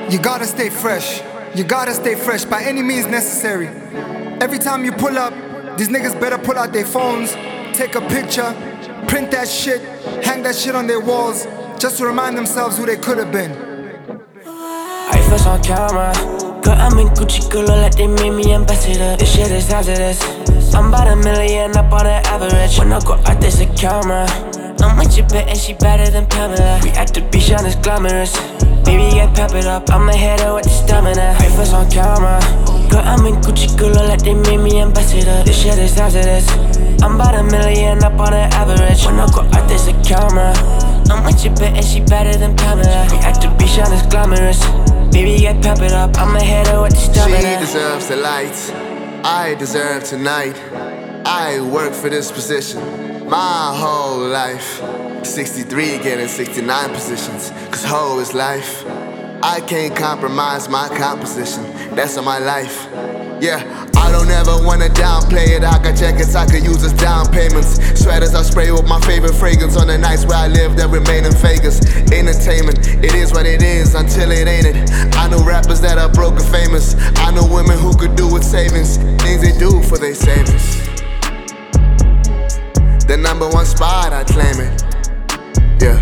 You gotta stay fresh. You gotta stay fresh by any means necessary. Every time you pull up, these niggas better pull out their phones, take a picture, print that shit, hang that shit on their walls, just to remind themselves who they could have been. I first on camera. Girl, I'm in Gucci Gula like they made me ambassador. This shit is hazardous. I'm about $1 million up on the average. When I go out, there's a camera. I'm with your bitch and she better than Pamela. We at the beach and it's glamorous. Baby, get peppered up, I'ma hit her with the stamina. I first on camera. Girl, I'm in Gucci Gula like they made me ambassador. This shit is hazardous. I'm about $1 million up on the average. When I go out, there's a camera. I'm with your bitch and she better than Pamela. We at the beach and it's glamorous. Baby, get peppered up, I'ma hit her with the stamina. She deserves the lights, I deserve tonight. I work for this position my whole life. 63 getting 69 positions, cause hoe is life. I can't compromise my composition, that's on my life. Yeah, I don't ever wanna downplay it. I got jackets I could use as down payments. Sweaters I spray with my favorite fragrance on the nights where I live that remain in Vegas. Entertainment, it is what it is until it ain't it. I know rappers that are broke and famous. I know women who could do with savings, things they do for their savings. The #1 spot, I claim it. Yeah,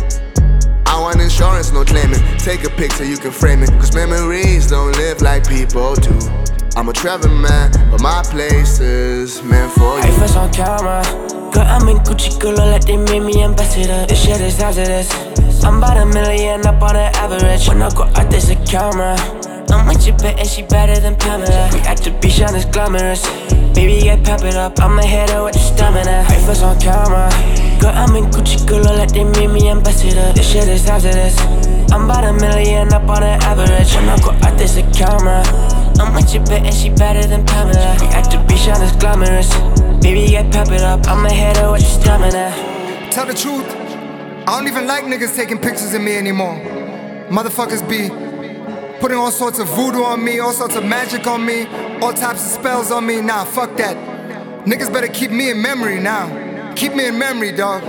I want insurance, no claiming. Take a picture, you can frame it, cause memories don't live like people do. I'm a traveling man, but my place is meant for you. I first on camera. Girl, I'm in Gucci Gula like they made me ambassador. This shit is hazardous. I'm about $1 million up on the average. When I go out, there's a camera. I'm with your bitch and she better than Pamela. We at the beach and it's glamorous. Baby, get peppered up, I'ma hit her with the stamina. I first on camera. Girl, I'm in Gucci Gula like they made me ambassador. This shit is hazardous. I'm about $1 million up on the average. When I go out, there's a camera. I'm with your bitch and she better than Pamela. We at the beach and it's glamorous. Baby, get peppered up, I'ma hit her with the stamina. Tell the truth, I don't even like niggas taking pictures of me anymore. Motherfuckers be putting all sorts of voodoo on me, all sorts of magic on me, all types of spells on me. Nah, fuck that. Niggas better keep me in memory now. Keep me in memory, dog.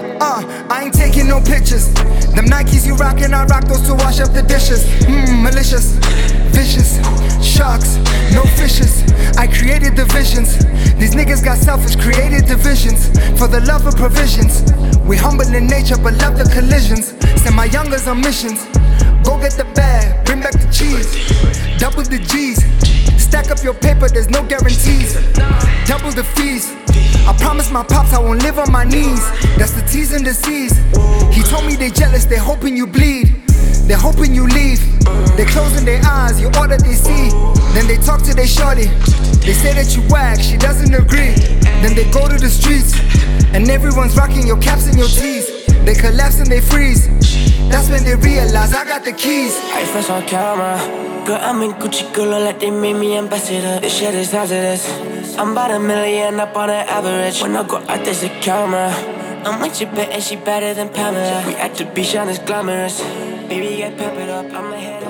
I ain't taking no pictures. Them Nikes you rockin', I rock those to wash up the dishes. Malicious, vicious, sharks, no fishes. I created the visions. These niggas got selfish, created divisions for the love of provisions. We humble in nature, but love the collisions. Send my youngers on missions. Go get the bag, bring back the cheese. Double the G's. Stack up your paper, there's no guarantees. Double the fees. I promise my pops I won't live on my knees. That's the T's and the C's. He told me they jealous, they hoping you bleed. They're hoping you leave. They're closing their eyes, you all that they see. Then they talk to their shorty. They say that you whack, she doesn't agree. Then they go to the streets, and everyone's rocking your caps and your tees. They collapse and they freeze. That's when they realize I got the keys. I first on camera. Girl, I'm in Gucci Gula like they made me ambassador. This shit is hazardous. I'm about $1 million up on the average. When I go out, there's a camera. I'm with your bitch and she better than Pamela. We at the beach and it's glamorous. Baby, get peppered up, I'ma hit